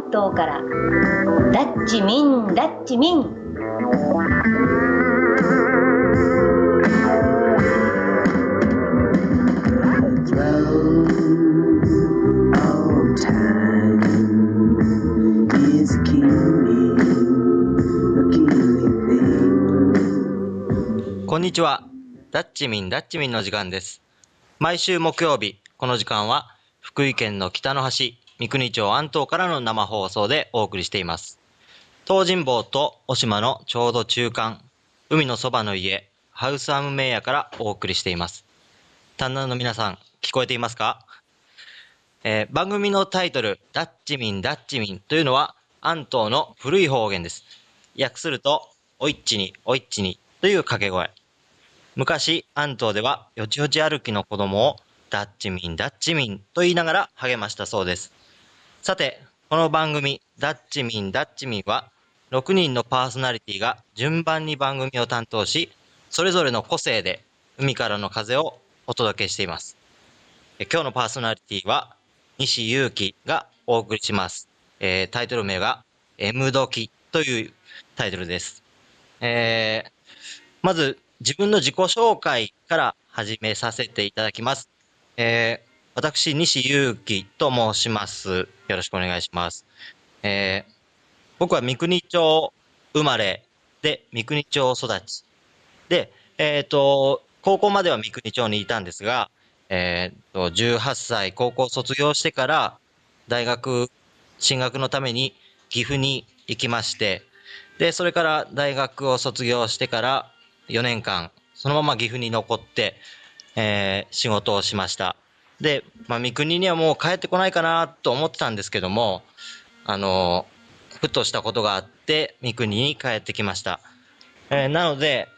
東からダッチミンダッチミン。 こんにちは。ダッチミンダッチミンの時間です。毎週木曜日、この時間は福井県の北の端、三国町安東からの生放送でお送りしています。東尋坊と渡島のちょうど中間、海のそばの家、ハウスアムメイヤからお送りしています。旦那の皆さん、聞こえていますか？番組のタイトル、ダッチミンダッチミンというのは安東の古い方言です。訳すると、おいっちにおいっちにという掛け声。昔、安東ではよちよち歩きの子供をダッチミンダッチミンと言いながら励ましたそうです。さて、この番組、ダッチミンダッチミンは、6人のパーソナリティが順番に番組を担当し、それぞれの個性で海からの風をお届けしています。今日のパーソナリティは、西祐樹がお送りします。タイトル名が M 時というタイトルです。まず自分の自己紹介から始めさせていただきます。私、西祐樹と申します。よろしくお願いします。僕は三国町生まれで三国町育ちで、高校までは三国町にいたんですが、18歳高校卒業してから大学進学のために岐阜に行きまして、で、それから大学を卒業してから4年間、そのまま岐阜に残って、仕事をしました。で、三国にはもう帰ってこないかなと思ってたんですけども、ふとしたことがあって三国に帰ってきました。なので、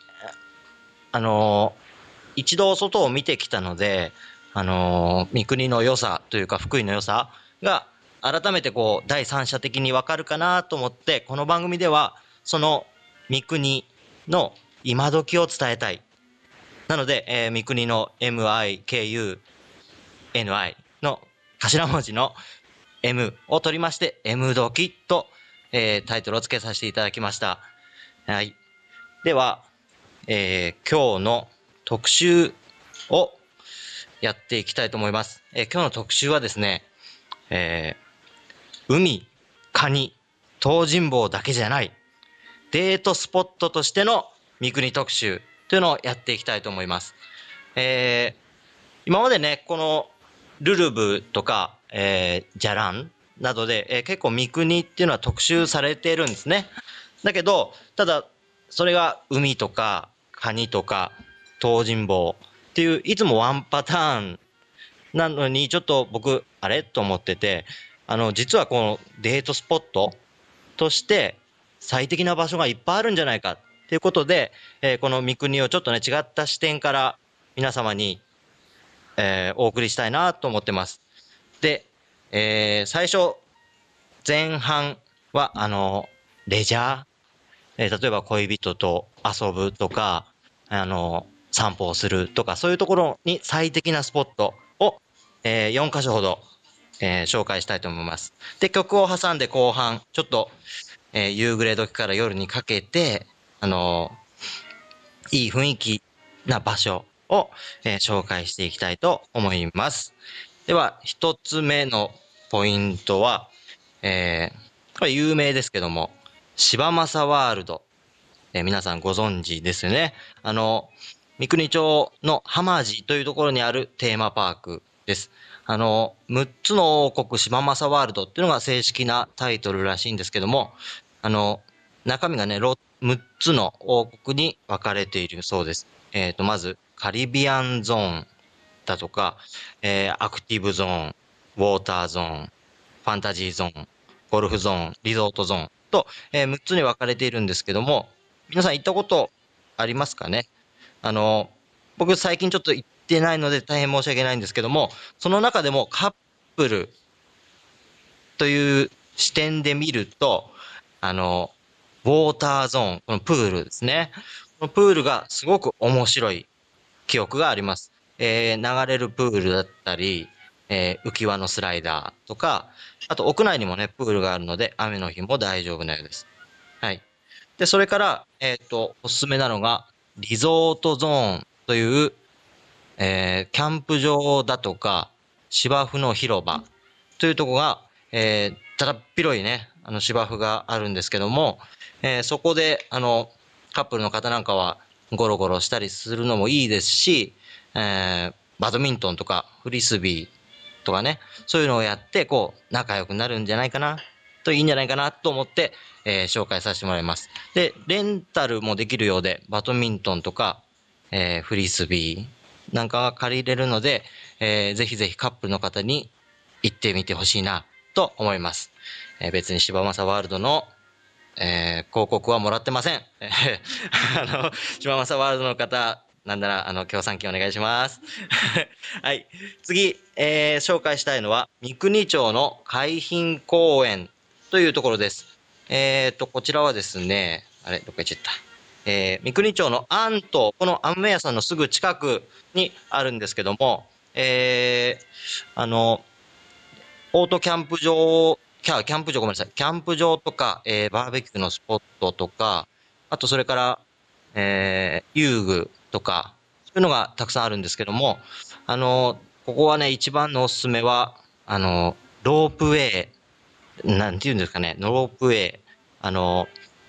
一度外を見てきたので、三国の良さというか福井の良さが改めてこう第三者的にわかるかなと思って、この番組ではその三国の今時を伝えたい。なので、三国の MIKUNI の頭文字の M を取りまして M 時と、タイトルを付けさせていただきました。はい。では、今日の特集をやっていきたいと思います。今日の特集はですね、海、カニ、東尋坊だけじゃないデートスポットとしての三国特集というのをやっていきたいと思います。今までね、このルルブとか、じゃらんなどで、結構三国っていうのは特集されているんですね。だけど、ただ、それが海とかカニとか東尋坊っていういつもワンパターンなのにちょっと僕あれと思ってて、実はこのデートスポットとして最適な場所がいっぱいあるんじゃないかっていうことで、この三国をちょっとね違った視点から皆様に、お送りしたいなと思ってます。で、最初前半はレジャー、例えば恋人と遊ぶとか、散歩をするとか、そういうところに最適なスポットを、4箇所ほど、紹介したいと思います。で、曲を挟んで後半、ちょっと、夕暮れ時から夜にかけて、いい雰囲気な場所を、紹介していきたいと思います。では、一つ目のポイントは、これ有名ですけども、柴又ワールド。皆さんご存知ですよね。三国町の浜地というところにあるテーマパークです。6つの王国柴又ワールドっていうのが正式なタイトルらしいんですけども、中身がね、6つの王国に分かれているそうです。まず、カリビアンゾーンだとか、アクティブゾーン、ウォーターゾーン、ファンタジーゾーン、ゴルフゾーン、リゾートゾーンと、6つに分かれているんですけども、皆さん行ったことありますかね？僕最近ちょっと行ってないので大変申し訳ないんですけども、その中でもカップルという視点で見ると、ウォーターゾーン、このプールですね。このプールがすごく面白い記憶があります。流れるプールだったり、 浮き輪のスライダーとか、あと屋内にもね、プールがあるので、雨の日も大丈夫なようです。はい。で、それから、おすすめなのが、リゾートゾーンという、キャンプ場だとか、芝生の広場というところが、だだっ広いね、芝生があるんですけども、そこで、カップルの方なんかは、ゴロゴロしたりするのもいいですし、バドミントンとか、フリスビーとかね、そういうのをやって、こう、仲良くなるんじゃないかな、といいんじゃないかなと思って、紹介させてもらいます。で、レンタルもできるようで、バドミントンとか、フリスビーなんかが借りれるので、ぜひぜひカップルの方に行ってみてほしいなと思います。別に柴正ワールドの、広告はもらってません。柴正ワールドの方、なんなら、協賛金お願いします。はい。次、紹介したいのは、三国町の海浜公園というところです。こちらはですね、あれ、どっか行っちゃった。三国町の安と、このアムウェアさんのすぐ近くにあるんですけども、オートキャンプ場、キャンプ場ごめんなさい。キャンプ場とか、バーベキューのスポットとか、あとそれから、遊具とか、そういうのがたくさんあるんですけども、ここはね、一番のおすすめは、ロープウェイ、なんて言うんですかね、ロープウェイ、あの、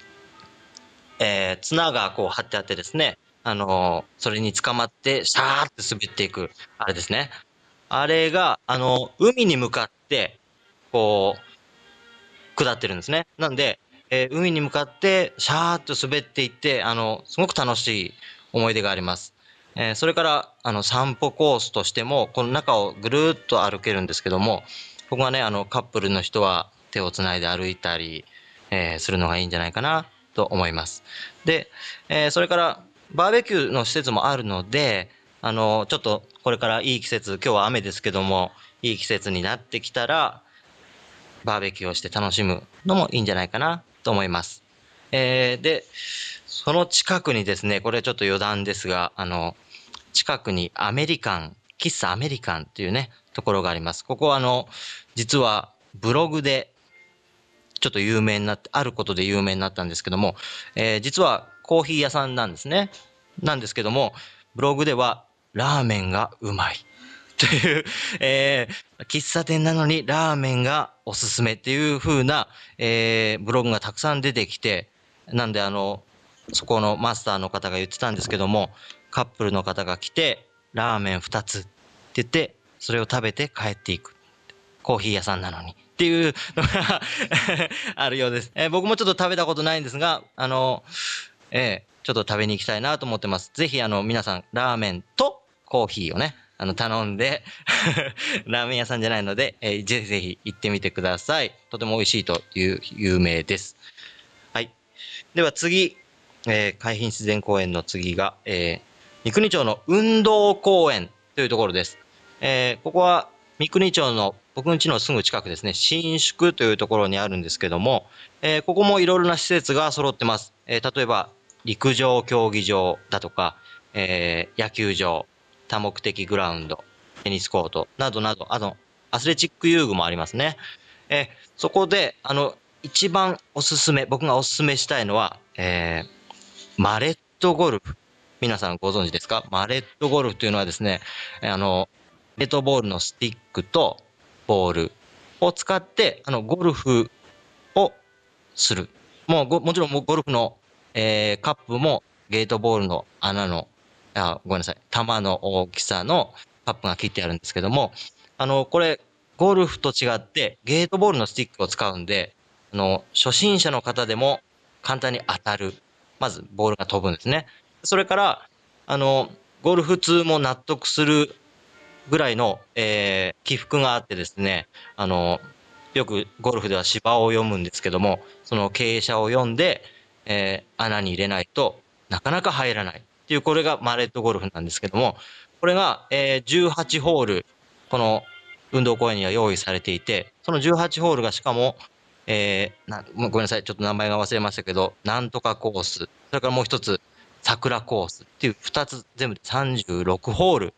綱がこう張ってあってですね、それに捕まって、シャーって滑っていく、あれですね。あれが、海に向かって、こう、下ってるんですね。なんで、海に向かって、シャーっと滑っていって、すごく楽しい思い出があります。それから、散歩コースとしても、この中をぐるーっと歩けるんですけども、ここはね、カップルの人は手をつないで歩いたり、するのがいいんじゃないかな、と思います。で、それから、バーベキューの施設もあるので、ちょっとこれからいい季節、今日は雨ですけども、いい季節になってきたら、バーベキューをして楽しむのもいいんじゃないかなと思います。で、その近くにですね、これちょっと余談ですが、近くにアメリカン、喫茶アメリカンっていうね、ところがあります。ここは実はブログでちょっと有名になって、あることで有名になったんですけども、実はコーヒー屋さんなんですね。なんですけども、ブログではラーメンがうまい。という、喫茶店なのにラーメンがおすすめっていう風な、ブログがたくさん出てきて、なんでそこのマスターの方が言ってたんですけども、カップルの方が来て、ラーメン2つって言って、それを食べて帰っていく。コーヒー屋さんなのに。っていうのがあるようです。僕もちょっと食べたことないんですが、ちょっと食べに行きたいなと思ってます。ぜひ皆さん、ラーメンとコーヒーをね、頼んでラーメン屋さんじゃないので、ぜひぜひ行ってみてください。とても美味しいという有名です。はい。では次、海浜自然公園の次が、三国町の運動公園というところです。ここは三国町の僕の家のすぐ近くですね、新宿というところにあるんですけども、ここもいろいろな施設が揃ってます。例えば、陸上競技場だとか、野球場、多目的グラウンド、テニスコートなどなど、アスレチック遊具もありますね。そこで、一番おすすめ、僕がおすすめしたいのは、マレットゴルフ。皆さんご存知ですか？マレットゴルフというのはですね、ゲートボールのスティックとボールを使って、ゴルフをする。もちろんゴルフの、カップもゲートボールの穴の、ごめんなさい、球の大きさのカップが切ってあるんですけども、これ、ゴルフと違ってゲートボールのスティックを使うんで、初心者の方でも簡単に当たる。まず、ボールが飛ぶんですね。それから、ゴルフ通も納得するぐらいの、起伏があってですね、よくゴルフでは芝を読むんですけども、その傾斜を読んで、穴に入れないとなかなか入らないっていう、これがマレットゴルフなんですけども、これが、18ホール、この運動公園には用意されていて、その18ホールがしかも、ごめんなさい、ちょっと名前が忘れましたけど、なんとかコース、それからもう一つ、桜コースっていう二つ全部で36ホール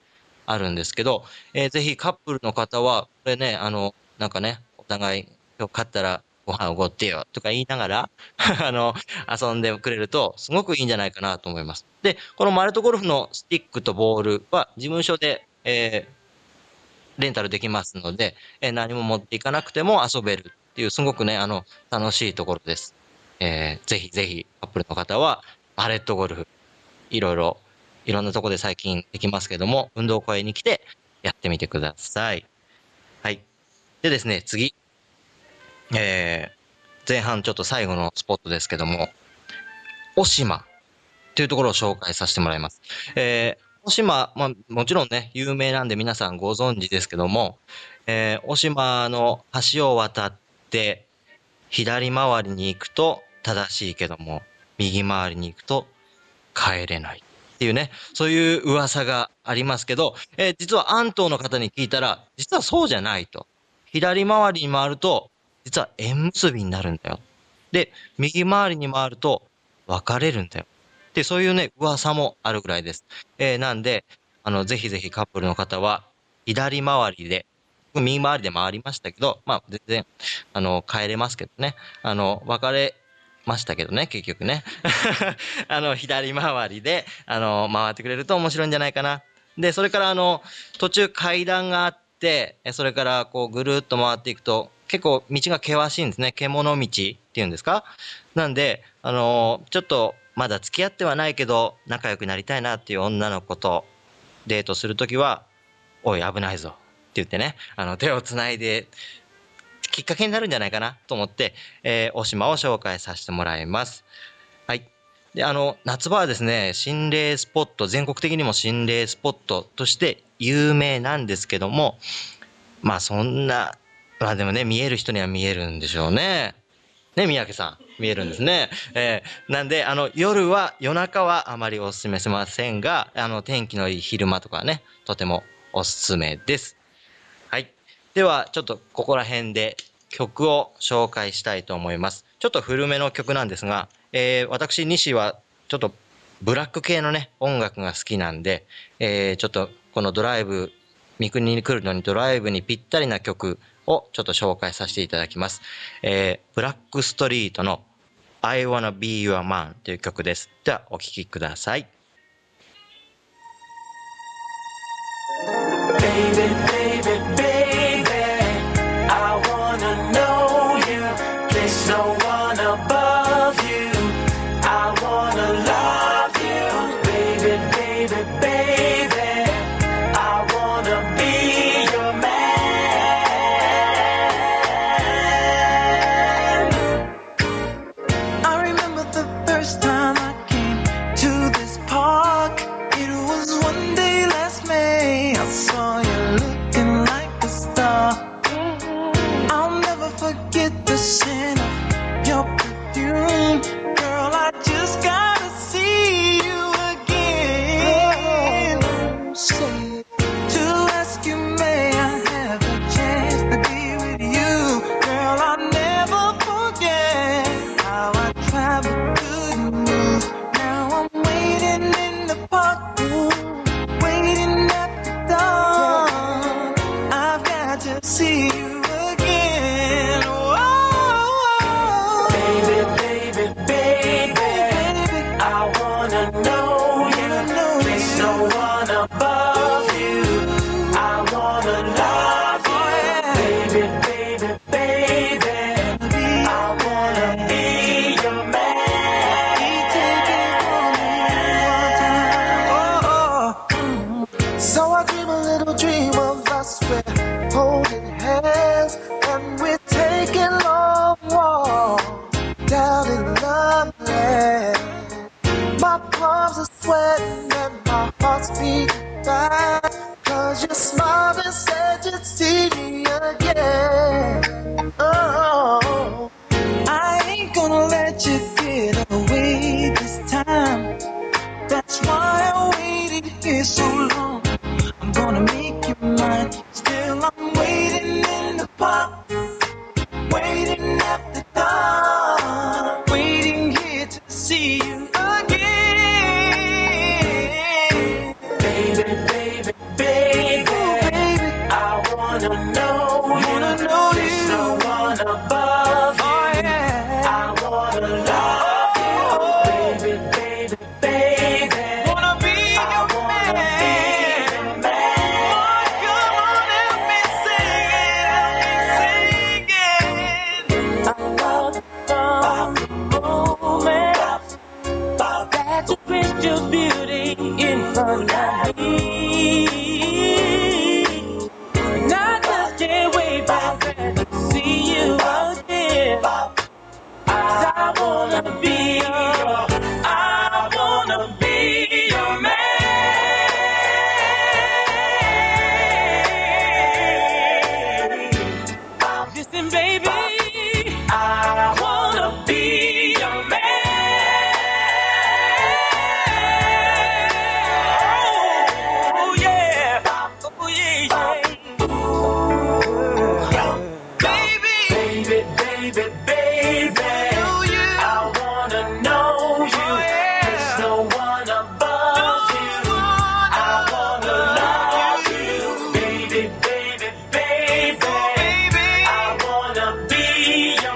あるんですけど、ぜひカップルの方は、これね、なんかね、お互い、今日勝ったらご飯おごってよとか言いながら、遊んでくれると、すごくいいんじゃないかなと思います。で、このマルトゴルフのスティックとボールは、事務所で、レンタルできますので、何も持っていかなくても遊べるっていう、すごくね、楽しいところです。ぜひぜひ、カップルの方は、バレットゴルフ、いろんなとこで最近できますけども、運動会に来てやってみてください。はい。でですね、次。前半ちょっと最後のスポットですけども、渡島というところを紹介させてもらいます。渡島、まあ、もちろんね、有名なんで皆さんご存知ですけども、渡島の橋を渡って、左回りに行くと正しいけども、右回りに行くと帰れないっていうね、そういう噂がありますけど、実は安東の方に聞いたら、実はそうじゃないと。左回りに回ると、実は縁結びになるんだよ。で、右回りに回ると別れるんだよ。で、そういうね、噂もあるぐらいです。なんで、ぜひぜひカップルの方は、左回りで、右回りで回りましたけど、まあ、全然、帰れますけどね。別れましたけどね、結局ね。左回りで、回ってくれると面白いんじゃないかな。で、それから途中階段があって、それからこうぐるっと回っていくと、結構道が険しいんですね。獣道っていうんですか。なんで、ちょっとまだ付き合ってはないけど、仲良くなりたいなっていう女の子とデートするときは、おい、危ないぞって言ってね、手をつないで、きっかけになるんじゃないかなと思って、大島を紹介させてもらいます。はい。で、夏場はですね、心霊スポット、全国的にも心霊スポットとして有名なんですけども、まあそんな、まあでもね、見える人には見えるんでしょうね。ね、三宅さん、見えるんですね。なんで、夜中はあまりお勧めしませんが、天気のいい昼間とかね、とてもおすすめです。はい。では、ちょっとここら辺で曲を紹介したいと思います。ちょっと古めの曲なんですが、私、西はちょっとブラック系のね、音楽が好きなんで、ちょっとこの三国に来るのにドライブにぴったりな曲をちょっと紹介させていただきます。ブラックストリートの I Wanna Be Your Man という曲です。では、お聴きください。 Baby, baby, baby, I wanna know you. There's no one above you. I wanna love you. Baby, baby, baby, I wanna be your man. I remember the first time I came to this park. It was one day last May. I saw you looking like a star. I'll never forget the scent of your perfume. Girl, I just gotta see you again. Say it. To ask you, may I have a chance to be with you? Girl, I'll never forget how I traveled to you. Now I'm waiting in the park, waiting at the door. I've got to see you again. Whoa. Baby, baby, baby, I wanna know you. There's no one above you. I wanna love you. Baby, baby, baby, I wanna be your man. So I dream a little dream of us, we're holding hands and we're taking long walks down in Love Land. My palms are sweating and my heart's beating fast, 'cause you smiled and said you'd see me again. Oh, I ain't gonna let you get away this time. That's why I waited here so long. I'm gonna make you mine. Still I'm waiting in the park, waiting at the door, waiting here to see you again. Baby, baby, baby, wanna know you. There's no one above you. Oh, yeah. I wanna love you, baby, baby, baby. Wanna be your man. Oh, come on, help me sing it. I love the moment that you bring your beauty in front of me. And I just can't wait back there to see you again. 'Cause I wanna be your man. Listen, baby, I wanna be your man. Oh yeah, oh yeah, yeah. Baby, baby, baby, baby. I wanna know you. There's no one above you. I wanna love you, baby, baby, baby. I wanna be your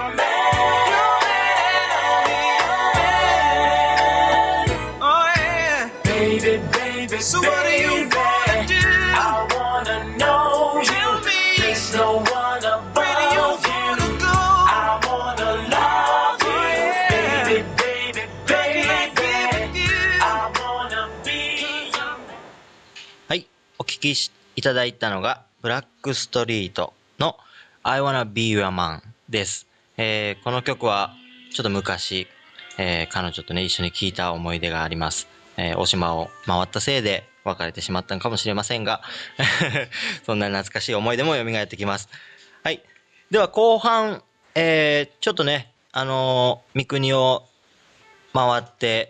man. Oh yeah, baby, baby. So what do you wanna do? I wanna know you. There's no one above you. I wanna love you, baby, baby, baby. I wanna be your man. はい。お聴きいただいたのが、ブラックストリートの I Wanna Be Your Man です。この曲は、ちょっと昔、彼女とね、一緒に聴いた思い出があります。大島を回ったせいで別れてしまったのかもしれませんが、そんな懐かしい思い出も蘇ってきます。はい。では後半、ちょっとね、三国を回って、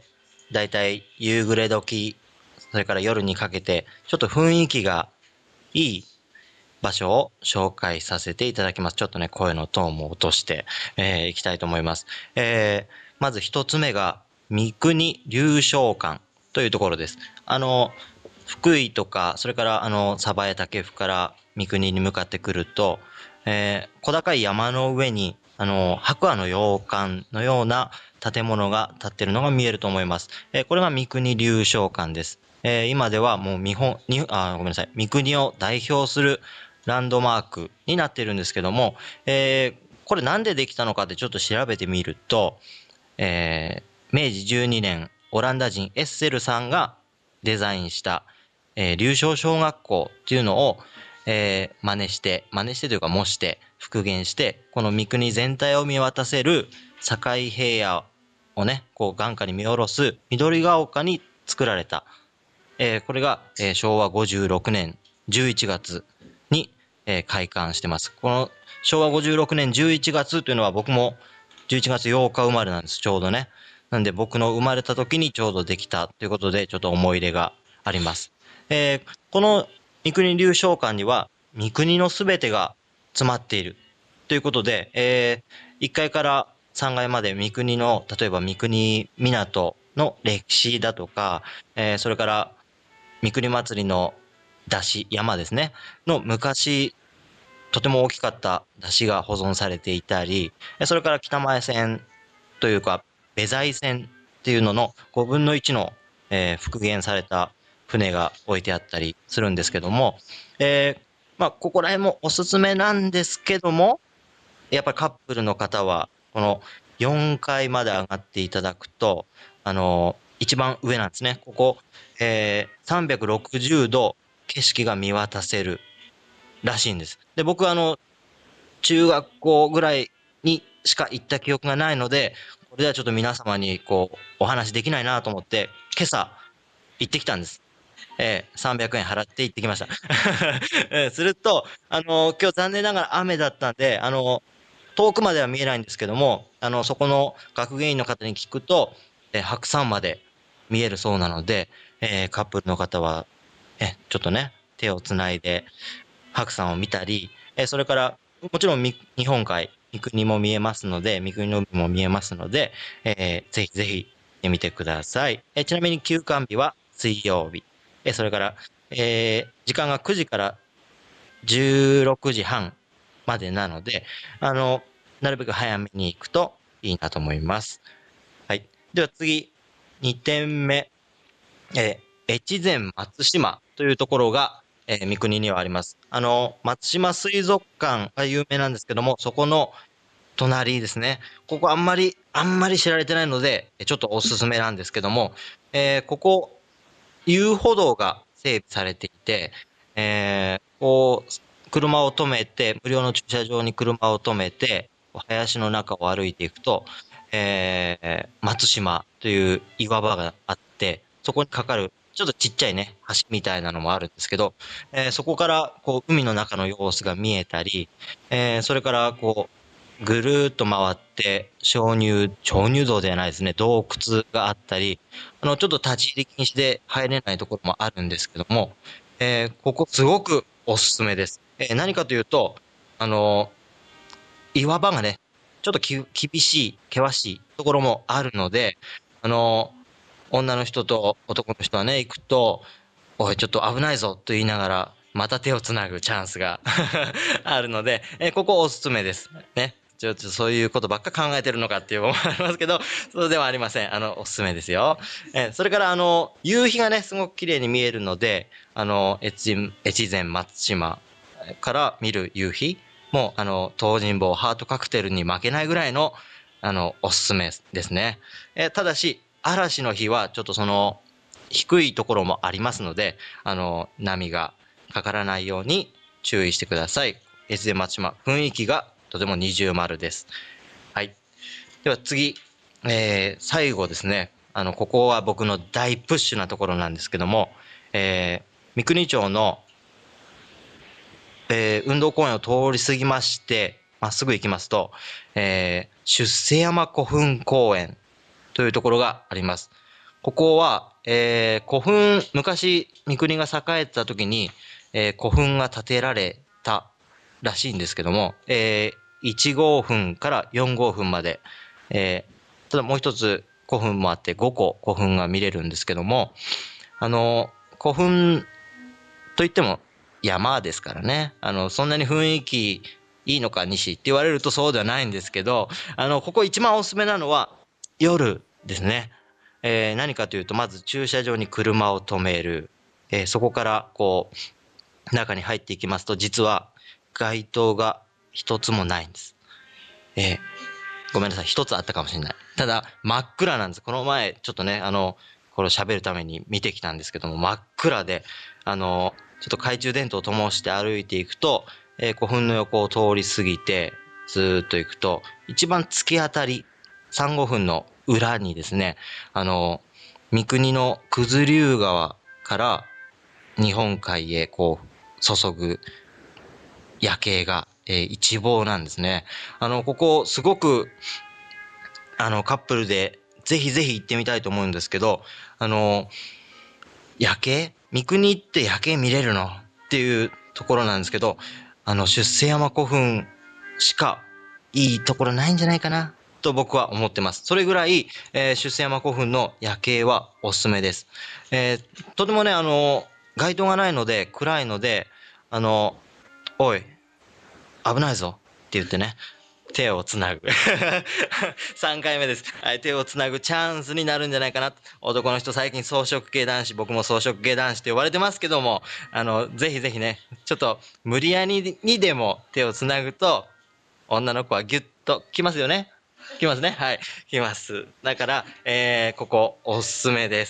だいたい夕暮れ時、それから夜にかけて、ちょっと雰囲気がいい場所を紹介させていただきます。ちょっとね、声のトーンも落として、いきたいと思います。まず一つ目が、三国龍翔館というところです。福井とか、それから鯖江武生から三国に向かってくると、小高い山の上に、白亜の洋館のような建物が建っているのが見えると思います。これが三国龍翔館です。今ではもうごめんなさい、三国を代表するランドマークになっているんですけども、これなんでできたのかってちょっと調べてみると、明治12年、オランダ人エッセルさんがデザインした、龍翔小学校っていうのを、真似してというか模して復元して、この三国全体を見渡せる境平野をね、こう眼下に見下ろす緑が丘に作られた。これが、昭和56年11月に、開館してます。この昭和56年11月というのは僕も11月8日生まれなんです、ちょうどね。なんで僕の生まれた時にちょうどできたということで、ちょっと思い入れがあります。この三国龍翔館には三国のすべてが詰まっているということで、1階から3階まで三国の、例えば三国港の歴史だとか、それから三国祭りの山車、山ですね、の昔、とても大きかった山車が保存されていたり、それから北前線というか、部材船っていうのの5分の1の、復元された船が置いてあったりするんですけども、ここら辺もおすすめなんですけども、やっぱりカップルの方は、この4階まで上がっていただくと、一番上なんですね。ここ、360度景色が見渡せるらしいんです。で、僕中学校ぐらいにしか行った記憶がないので、これではちょっと皆様にお話できないなと思って、今朝行ってきたんです。300円払って行ってきました。すると、今日残念ながら雨だったんで、遠くまでは見えないんですけども、そこの学芸員の方に聞くと、白山まで見えるそうなので、カップルの方は、ちょっとね、手をつないで白山を見たり、それから、もちろん日本海、三国も見えますので、三国の海も見えますので、ぜひぜひ行ってみてください。ちなみに休館日は水曜日。それから、時間が9時から 16時半までなので、なるべく早めに行くといいなと思います。はい。では次、2点目。越前松島というところが、三国にはあります。松島水族館が有名なんですけども、そこの隣ですね。ここあんまり知られてないので、ちょっとおすすめなんですけども、ここ、遊歩道が整備されていて、車を止めて、無料の駐車場に車を止めて、林の中を歩いていくと、松島という岩場があって、そこにかかる、ちょっとちっちゃいね、橋みたいなのもあるんですけど、そこから、海の中の様子が見えたり、それから、ぐるーっと回って、鍾乳洞ではないですね、洞窟があったり、ちょっと立ち入り禁止で入れないところもあるんですけども、ここすごくおすすめです。何かというと、あの、岩場がね、ちょっと厳しい、険しいところもあるので、女の人と男の人はね、行くと、おい、ちょっと危ないぞと言いながら、また手をつなぐチャンスがあるので、ここおすすめです。ね。ちょっとそういうことばっか考えてるのかっていうのもありますけど、そうではありません。おすすめですよ。それから、夕日がね、すごく綺麗に見えるので、越前松島から見る夕日も、東尋坊ハートカクテルに負けないぐらいの、おすすめですね。ただし、嵐の日は、ちょっと低いところもありますので、波がかからないように注意してください。越前松島、雰囲気がとても二重丸です。はい。では次、最後ですね。ここは僕の大プッシュなところなんですけども、三国町の、運動公園を通り過ぎまして、まっすぐ行きますと、出世山古墳公園というところがあります。ここは、古墳、昔、三国が栄えた時に、古墳が建てられたらしいんですけども、1号墳から4号墳まで、ただもう一つ古墳もあって5個古墳が見れるんですけども、古墳といっても山ですからね、そんなに雰囲気いいのか西って言われるとそうではないんですけど、ここ一番おすすめなのは夜ですね。何かというと、まず駐車場に車を止める。そこから中に入っていきますと、実は街灯が一つもないんです。ごめんなさい。一つあったかもしれない。ただ、真っ暗なんです。この前、ちょっとね、これを喋るために見てきたんですけども、真っ暗で、ちょっと懐中電灯を灯して歩いていくと、古墳の横を通り過ぎて、ずーっと行くと、一番突き当たり、3、5分の裏にですね、三国の九頭竜川から日本海へ注ぐ夜景が、一望なんですね。ここすごく、カップルでぜひぜひ行ってみたいと思うんですけど、夜景三国って夜景見れるのっていうところなんですけど、出世山古墳しかいいところないんじゃないかなと僕は思ってます。それぐらい、出世山古墳の夜景はおすすめです。とてもね、街灯がないので暗いので、おい、危ないぞって言ってね、手をつなぐ。3回目です。はい、手をつなぐチャンスになるんじゃないかな。男の人最近草食系男子、僕も草食系男子って呼ばれてますけども、ぜひぜひね、ちょっと無理やりにでも手をつなぐと、女の子はギュッと来ますよね。来ますね。はい。来ます。だから、ここおすすめです。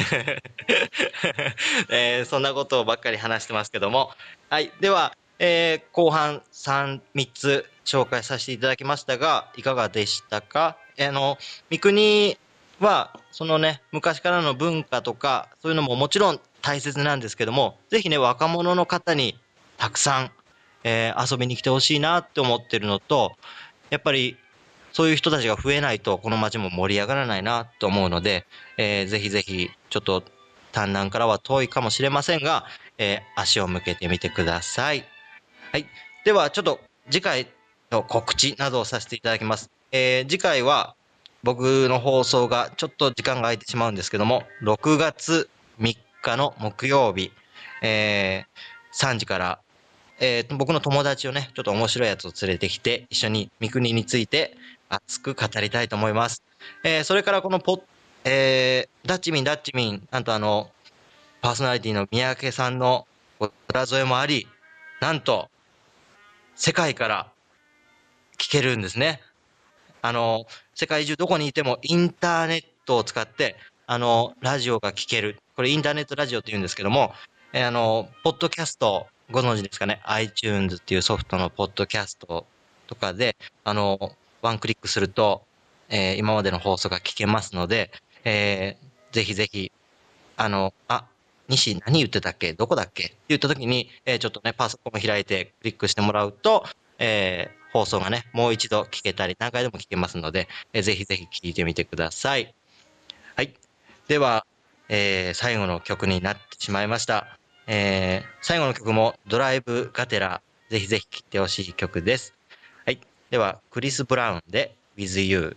そんなことばっかり話してますけども。はい。では、後半3つ紹介させていただきましたが、いかがでしたか？三国は、そのね、昔からの文化とか、そういうのももちろん大切なんですけども、ぜひね、若者の方にたくさん、遊びに来てほしいなって思ってるのと、やっぱり、そういう人たちが増えないと、この街も盛り上がらないなと思うので、ぜひぜひ、ちょっと、丹南からは遠いかもしれませんが、足を向けてみてください。はい。では、ちょっと次回の告知などをさせていただきます。次回は僕の放送がちょっと時間が空いてしまうんですけども、6月3日の木曜日、3時から、 僕の友達をね、ちょっと面白いやつを連れてきて、一緒に三国について熱く語りたいと思います。それからこのダッチミン、なんとパーソナリティの三宅さんの裏添えもあり、なんと、世界から聞けるんですね。世界中どこにいてもインターネットを使って、ラジオが聞ける。これインターネットラジオって言うんですけども、ポッドキャスト、ご存知ですかね。iTunes っていうソフトのポッドキャストとかで、ワンクリックすると、今までの放送が聞けますので、ぜひぜひ、西何言ってたっけどこだっけって言った時に、ちょっとね、パソコンを開いてクリックしてもらうと、放送がね、もう一度聞けたり、何回でも聞けますので、ぜひぜひ聞いてみてください。はい。では、最後の曲になってしまいました。最後の曲もドライブがてら、ぜひぜひ聴いてほしい曲です。はい。では、クリス・ブラウンで With You。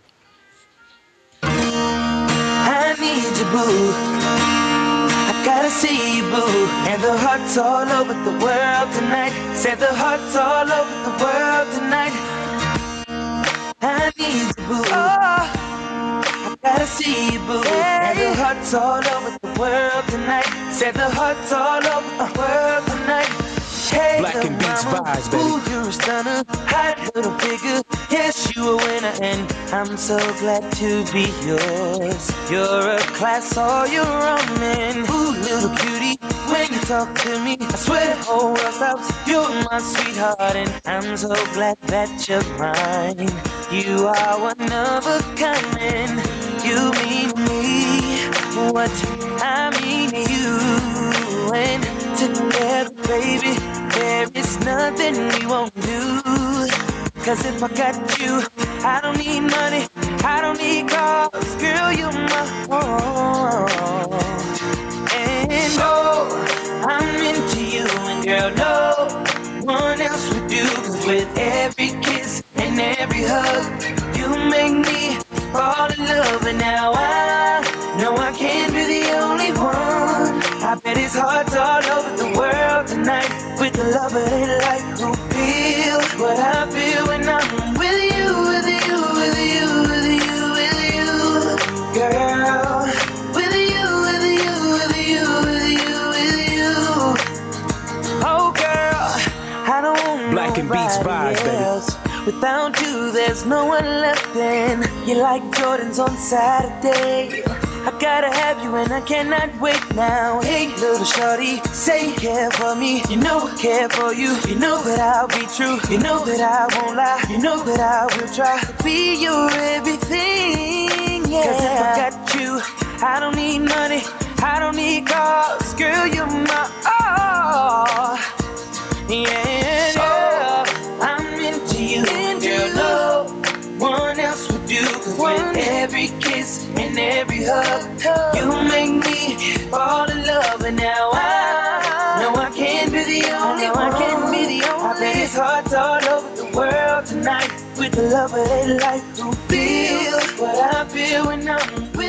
I need you, boo. I gotta see you, boo. And the hearts all over the world tonight. Said the hearts all over the world tonight. I need you, boo. Oh, I gotta see you, boo. And the hearts all over the world tonight. Said the hearts all over the world tonight. Hey, Black and Beats vibes, baby. Ooh, you're a stunner, hot little figure. Yes, you a winner, and I'm so glad to be yours. You're a class all your own, and ooh, little cutie, when you talk to me, I swear the whole world stops. You're my sweetheart, and I'm so glad that you're mine. You are one of a kind, and you mean me what I mean to you, and together, baby, there is nothing we won't do. Cause if I got you, I don't need money, I don't need cars. Girl, you're my own. And oh, I'm into you, and girl, no one else would do. Cause with every kiss and every hug, you make me fall in love. And now I know I can't be the only one. I bet it's hearts all over the world tonight with the love of their life who feel what I feel when I'm with you, with you, with you, with you, with you, girl. With you, with you, with you, with you, with you. Oh, girl, I don't want Black and Beats nobody vibes, baby. else. Without you, there's no one left in. You're like Jordans on Saturday. I gotta have you and I cannot wait now. Hey, little shorty, say you care for me. You know I care for you. You know that I'll be true. You know that I won't lie. You know that I will try to be your everything, yeah. Cause if I got you, I don't need money, I don't need cars. Girl, you're my all. Yeah, oh, I'm into you, girl, no one else would do. Cause with every kiss and every hug, you make me fall in love. And now I know I can't be the only one. I can't be the only. I bet it's hearts all over the world tonight with the love of their life who feel what I feel when I'm with